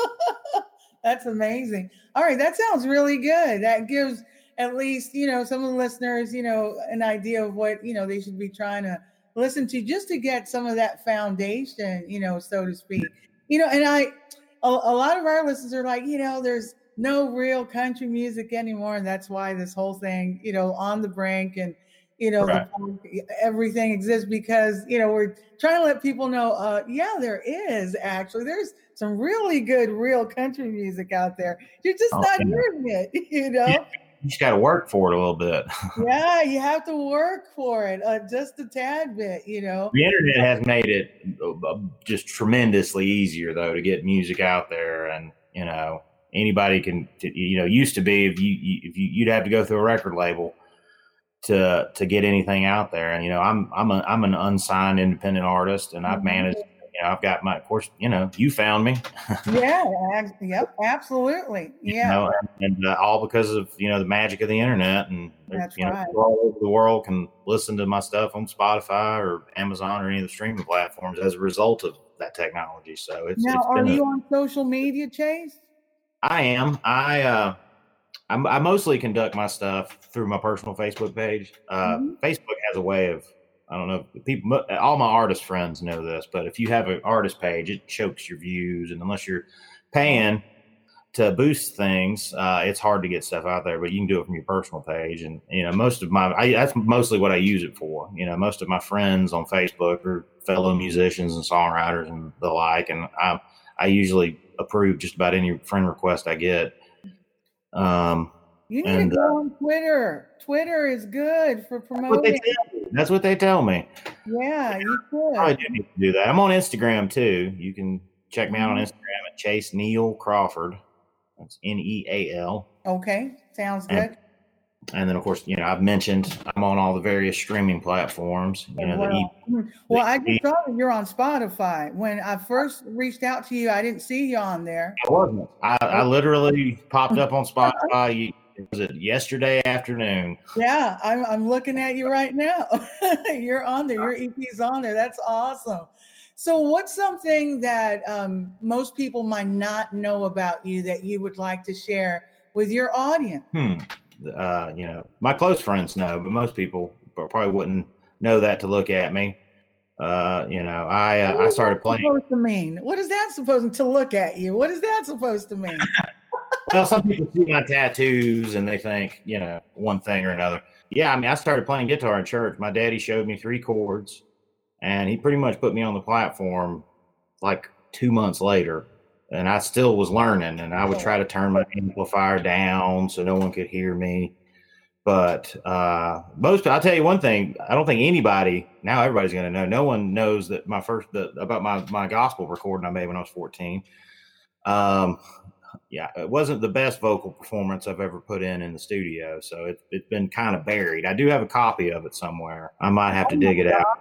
That's amazing. All right, that sounds really good. That gives at least, you know, some of the listeners, you know, an idea of what, you know, they should be trying to listen to just to get some of that foundation, you know, so to speak. You know, and I, a, a lot of our listeners are like, you know, there's no real country music anymore. And that's why this whole thing, you know, On the Brink and, you know, right. the, everything exists because, you know, we're trying to let people know, uh, yeah, there is actually, there's some really good, real country music out there. You're just oh, not yeah. hearing it, you know? Yeah. You just got to work for it a little bit. Yeah, you have to work for it uh, just a tad bit, you know. The internet has made it uh, just tremendously easier, though, to get music out there. And, you know, anybody can, you know, used to be if you, if you, you'd have to go through a record label to to get anything out there. And, you know, I'm I'm a, I'm an unsigned independent artist, and I've managed, you know, I've got my, of course, you know, you found me. Yeah, yep, absolutely. Yeah. You know, and uh, all because of, you know, the magic of the internet, and that's you know, right. all over the world can listen to my stuff on Spotify or Amazon or any of the streaming platforms as a result of that technology. So it's now, it's are you a, on social media, Chase? I am. I uh, I'm, I mostly conduct my stuff through my personal Facebook page. Uh, mm-hmm. Facebook has a way of, I don't know, people, all my artist friends know this, but if you have an artist page, it chokes your views. And unless you're paying to boost things, uh, it's hard to get stuff out there, but you can do it from your personal page. And, you know, most of my, I, that's mostly what I use it for. You know, most of my friends on Facebook are fellow musicians and songwriters and the like. And I, I usually approve just about any friend request I get. Um, You need and, to go uh, on Twitter. Twitter is good for promoting. That's what they tell me. That's what they tell me. Yeah, you could. I do need to do that. I'm on Instagram too. You can check me out on Instagram at Chase Neal Crawford. That's N E A L. Okay, sounds good. And, and then, of course, you know, I've mentioned I'm on all the various streaming platforms. You know, well, the e- well the I just e- saw that you're on Spotify. When I first reached out to you, I didn't see you on there. I wasn't. I, I literally popped up on Spotify. Was it yesterday afternoon? Yeah, I'm I'm looking at you right now. You're on there. Your E P's on there. That's awesome. So what's something that um, most people might not know about you that you would like to share with your audience? Hmm. Uh, you know, my close friends know, but most people probably wouldn't know that to look at me. Uh, you know, I uh, I started playing. What is that supposed to mean? What is that supposed to look at you? What is that supposed to mean? Well, some people see my tattoos and they think, you know, one thing or another. Yeah, I mean, I started playing guitar in church. My daddy showed me three chords, and he pretty much put me on the platform like two months later. And I still was learning, and I would try to turn my amplifier down so no one could hear me. But uh, most, I'll tell you one thing, I don't think anybody, now everybody's going to know, no one knows that my first, the, about my, my gospel recording I made when I was fourteen. Um, Yeah, it wasn't the best vocal performance I've ever put in in the studio, so it, it's been kind of buried. I do have a copy of it somewhere. I might have to oh dig it out.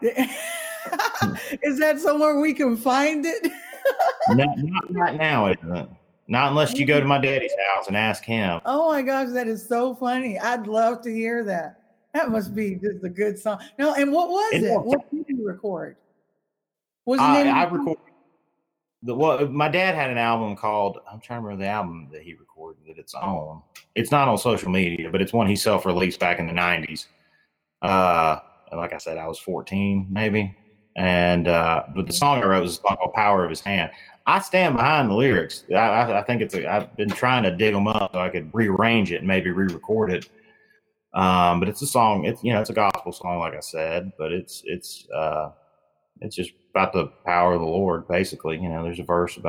Is that somewhere we can find it? not, not right now, isn't it? Not unless you go to my daddy's house and ask him. Oh my gosh, that is so funny. I'd love to hear that. That must be just a good song. No, and what was it? it? What did you record? Was uh, I recorded. The, well, my dad had an album called, I'm trying to remember the album that he recorded that it's on. It's not on social media, but it's one he self-released back in the nineties. Uh, like I said, I was fourteen maybe. And, uh, but the song I wrote was called Power of His Hand. I stand behind the lyrics. I, I, I think it's, a, I've been trying to dig them up so I could rearrange it and maybe re-record it. Um, but it's a song, it's, you know, it's a gospel song, like I said, but it's, it's, uh, it's just about the power of the Lord, basically. You know, there's a verse about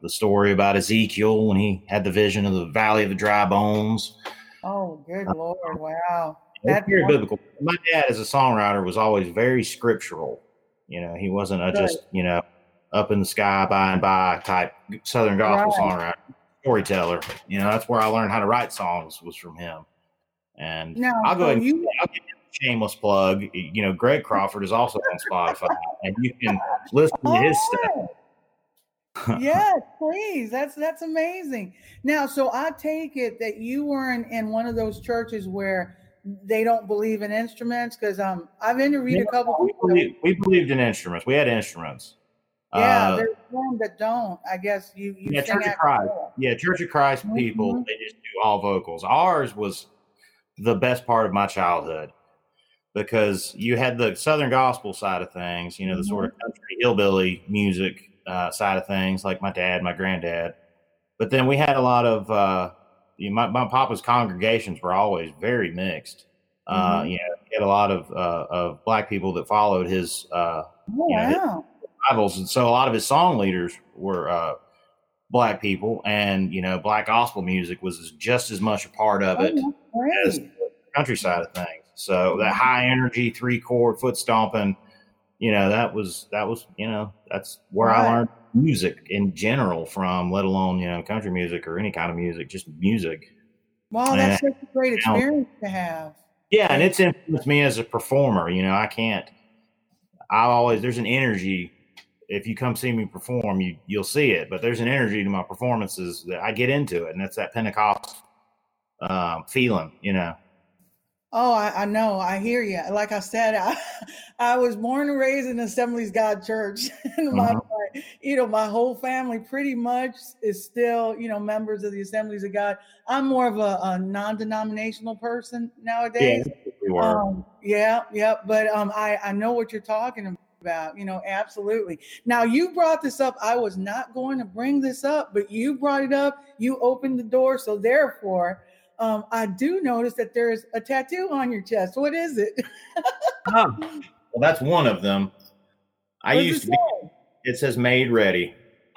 the story about Ezekiel when he had the vision of the Valley of the Dry Bones. Oh, good Lord. Wow. It's That's very wonderful. biblical. My dad, as a songwriter, was always very scriptural. You know, he wasn't a Right. just, you know, up in the sky, by and by type Southern gospel Right. songwriter, storyteller. You know, that's where I learned how to write songs, was from him. And Now, I'll go so ahead and you, I'll give you a shameless plug. You know, Greg Crawford is also on Spotify, and you can listen to his oh, stuff. yes, please. That's that's amazing. Now, so I take it that you weren't in one of those churches where they don't believe in instruments, because um, I've interviewed a couple we, people. believed, we believed in instruments. We had instruments. Yeah, Uh, there's some that don't. I guess you you yeah, sing Church of at Christ. all. Yeah, Church of Christ people, Mhm. they just do all vocals. Ours was the best part of my childhood, because you had the Southern gospel side of things, you know, the sort of country hillbilly music uh, side of things, like my dad, my granddad. But then we had a lot of, uh, you know, my, my papa's congregations were always very mixed. Uh, Mhm. you know, he had a lot of, uh, of black people that followed his, uh, Oh, you know, his wow. revivals. And so a lot of his song leaders were uh, black people, and, you know, black gospel music was just as much a part of Oh, it that's as great. the country side of things. So that high energy, three chord, foot stomping, you know, that was, that was, you know, that's where I Right. learned music in general from, let alone, you know, country music or any kind of music, just music. Wow, And that's such a great experience to have. yeah, and Okay. it's influenced me as a performer. You know, I can't, I always, there's an energy. If you come see me perform, you, you'll see it, but there's an energy to my performances that I get into it. And it's that Pentecost um, feeling, you know. Oh, I, I know. I hear you. Like I said, I, I was born and raised in Assemblies of God Church, and my, Mhm. my, you know, my whole family pretty much is still, you know, members of the Assemblies of God. I'm more of a, a non-denominational person Yeah, nowadays. we were. Um, yeah, yeah, but um, I I know what you're talking about. You know, absolutely. Now you brought this up. I was not going to bring this up, but you brought it up. You opened the door, so therefore. Um, I do notice that there's a tattoo on your chest. What is it? Oh, well, that's one of them. I What's used it to be, say? it says made ready.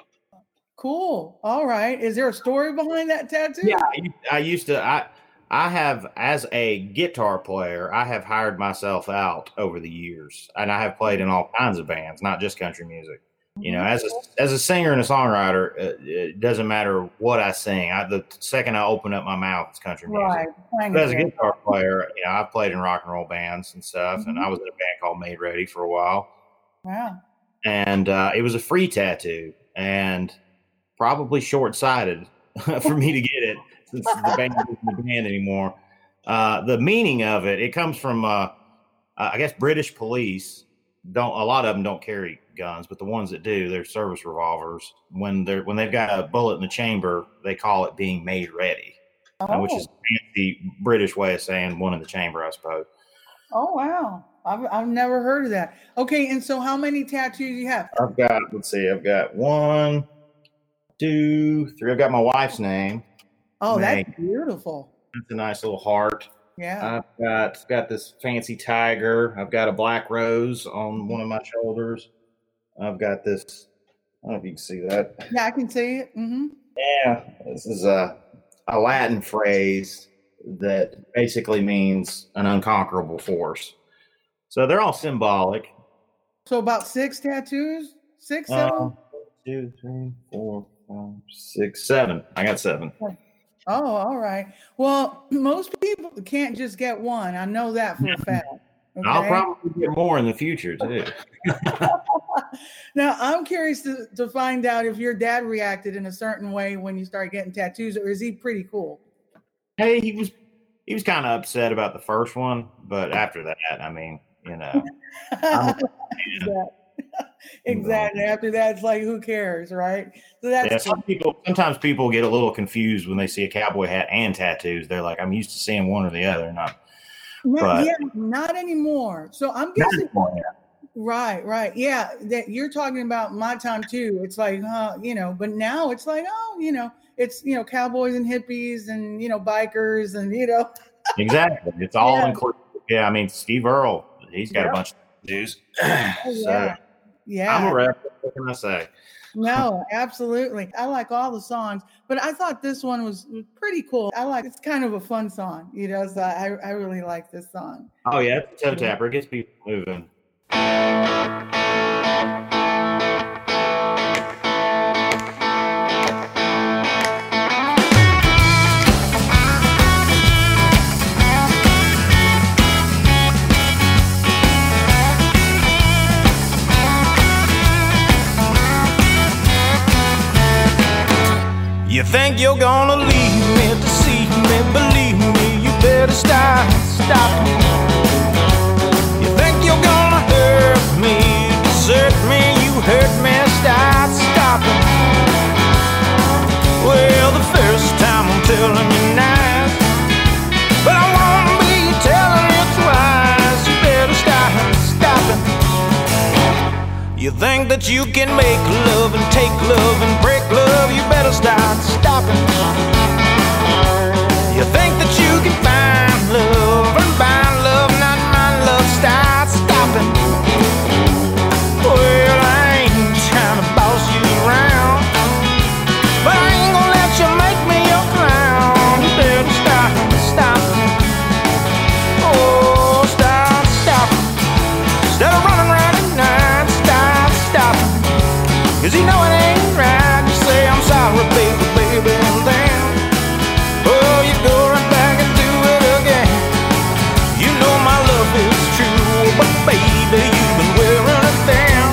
Cool. All right. Is there a story behind that tattoo? Yeah, I used, I used to, I, I have, as a guitar player, I have hired myself out over the years, and I have played in all kinds of bands, not just country music. You know, as a, as a singer and a songwriter, uh, it doesn't matter what I sing. I, the second I open up my mouth, it's country music. Right. Playing But it as a there. guitar player, you know, I've played in rock and roll bands and stuff, and Mhm. I was in a band called Made Ready for a while, Wow. and uh, it was a free tattoo, and probably short-sighted for me to get it, since the band isn't the band anymore. Uh, the meaning of it, it comes from, uh, I guess, British police. Don't a lot of them don't carry guns, but the ones that do, they're service revolvers. When they're when they've got a bullet in the chamber, they call it being made ready, uh, Oh. which is a fancy British way of saying one in the chamber, I suppose. Oh, wow. I've, I've never heard of that. Okay. And so how many tattoos do you have? I've got, let's see, I've got one, two, three. I've got my wife's name. Oh, May. that's beautiful. That's a nice little heart. Yeah. I've got got this fancy tiger. I've got a black rose on one of my shoulders. I've got this. I don't know if you can see that. Yeah, I can see it. Mm-hmm. Yeah, this is a a Latin phrase that basically means an unconquerable force. So they're all symbolic. So about six tattoos? Six, seven? Uh, two, three, four, five, six, seven. I got seven. Oh, all right. Well, most people can't just get one. I know that for a fact. Okay? I'll probably get more in the future too. Now, I'm curious to, to find out if your dad reacted in a certain way when you started getting tattoos, or is he pretty cool? Hey, he was he was kind of upset about the first one, but after that, I mean, you know, exactly. Exactly. After that, it's like, who cares, right? So that's yeah. Some people sometimes people get a little confused when they see a cowboy hat and tattoos. They're like, I'm used to seeing one or the other, not. not, But- yeah, not anymore. So I'm Not guessing. anymore, yeah. Right, right. Yeah, that you're talking about my time too. It's like, huh, you know, but now it's like, oh, you know, it's, you know, cowboys and hippies and, you know, bikers and, you know. Exactly. It's all Yeah. inclusive. Yeah, I mean, Steve Earle, he's got Yeah. a bunch of tattoos. Oh, So, yeah. Yeah. I'm a rapper. What can I say? No, absolutely. I like all the songs, but I thought this one was pretty cool. I like it's kind of a fun song, you know. So I, I really like this song. Oh yeah, it's a toe tapper. It gets people moving. You think you're gonna leave me, deceive me, believe me, you better stop, stop. You think you're gonna hurt me, desert me, you hurt me, stop, stop. Well, the first time I'm telling you nice, but I won't be telling you twice, you better stop, stop it. You think that you can make love and take love and break love, you better start stopping. You think that you can find love and find love, not my love, start stopping. Well, I ain't trying to boss you around, but I ain't gonna let you make me your clown. You better stop, stop. Oh, stop, stop. Instead of running around at night, stop, stop. Cause you know it ain't right. You say I'm sorry, baby, baby, and then oh, you go right back and do it again. You know my love is true, but baby, you've been wearing it down.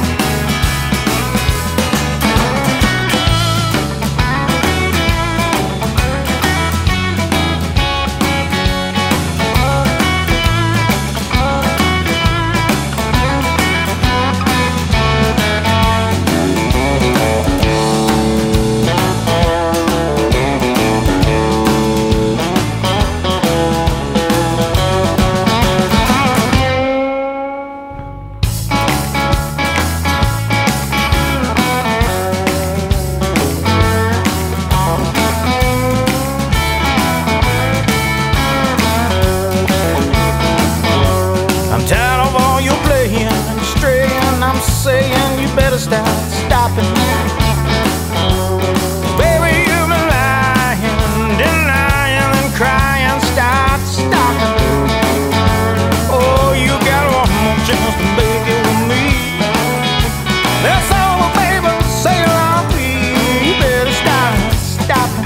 I'm tired of all your playing and straying. I'm saying you better stop stopping. Baby, you've been lying, denying and crying. Stop stopping. Oh, you got one more chance to make it with me. That's all, baby, say I'll be. You better stop stopping.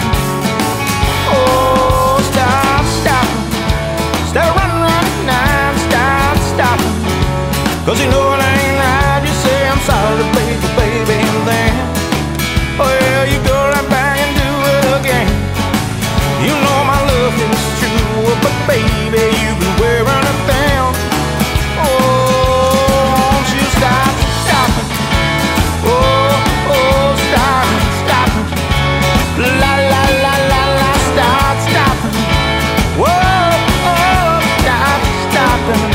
Oh, stop stopping. Stop running around at night. Stop stopping. Cause you know it ain't right. You say I'm sorry, baby, baby, and then oh yeah, you go right back and do it again. You know my love is true, but baby, you've been wearing it down. Oh, won't you stop stopping? Oh, oh, stop stopping. La la la la la, stop stopping. Whoa, oh, stop stopping.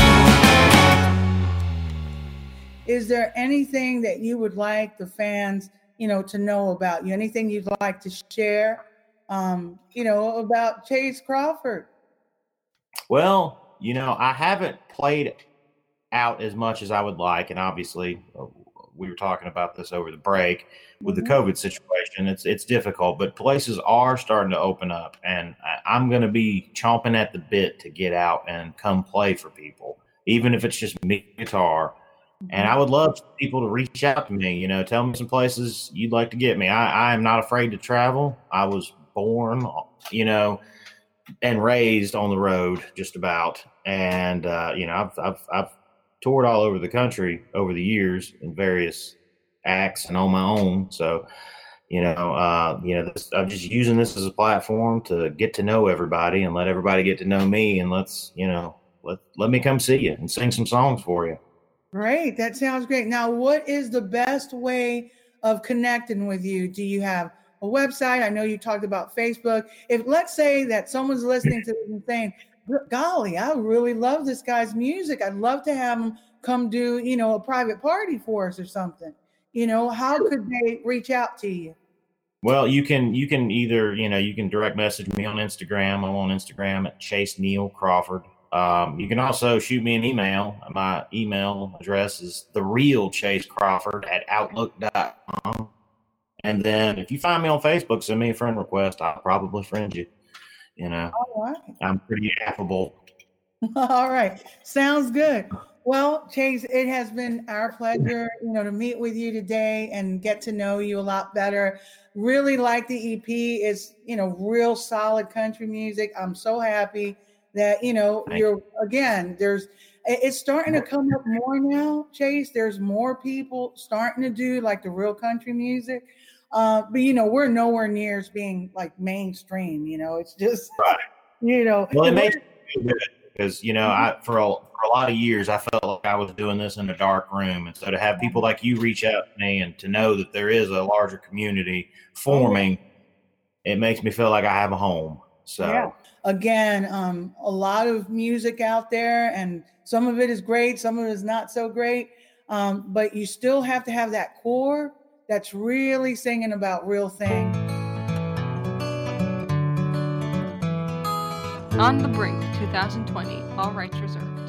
Is there anything that you would like the fans, you know, to know about you? Anything you'd like to share, um, you know, about Chace Crawford? Well, you know, I haven't played out as much as I would like, and obviously, uh, we were talking about this over the break with Mhm. the COVID situation. It's it's difficult, but places are starting to open up, and I, I'm going to be chomping at the bit to get out and come play for people, even if it's just me guitar. And I would love people to reach out to me, you know, tell me some places you'd like to get me. I, I am not afraid to travel. I was born, you know, and raised on the road just about. And, uh, you know, I've, I've, I've toured all over the country over the years in various acts and on my own. So, you know, uh, you know, this, I'm just using this as a platform to get to know everybody and let everybody get to know me. And let's, you know, let, let me come see you and sing some songs for you. Great. That sounds great. Now, what is the best way of connecting with you? Do you have a website? I know you talked about Facebook. If let's say that someone's listening to this and saying, golly, I really love this guy's music. I'd love to have him come do, you know, a private party for us or something. You know, how could they reach out to you? Well, you can you can either, you know, you can direct message me on Instagram. I'm on Instagram at Chace Neil Crawford. Um, you can also shoot me an email. My email address is the real Chase Crawford at outlook dot com. And then if you find me on Facebook, send me a friend request. I'll probably friend you. You know, All right. I'm pretty affable. All right. Sounds good. Well, Chase, it has been our pleasure, you know, to meet with you today and get to know you a lot better. Really like the E P. It's, you know, real solid country music. I'm so happy that, you know, Thank you're, again, there's, it's starting to come up more now, Chase. There's more people starting to do like the real country music. Uh, but, you know, we're nowhere near as being like mainstream, you know, it's just, Right. you know. Well, it makes me feel good because, you know, I for a, for a lot of years, I felt like I was doing this in a dark room. And so to have people like you reach out to me and to know that there is a larger community forming, it makes me feel like I have a home. So, yeah. Again, um, a lot of music out there, and some of it is great, some of it is not so great. Um, but you still have to have that core that's really singing about real things. On the Brink twenty twenty, all rights reserved.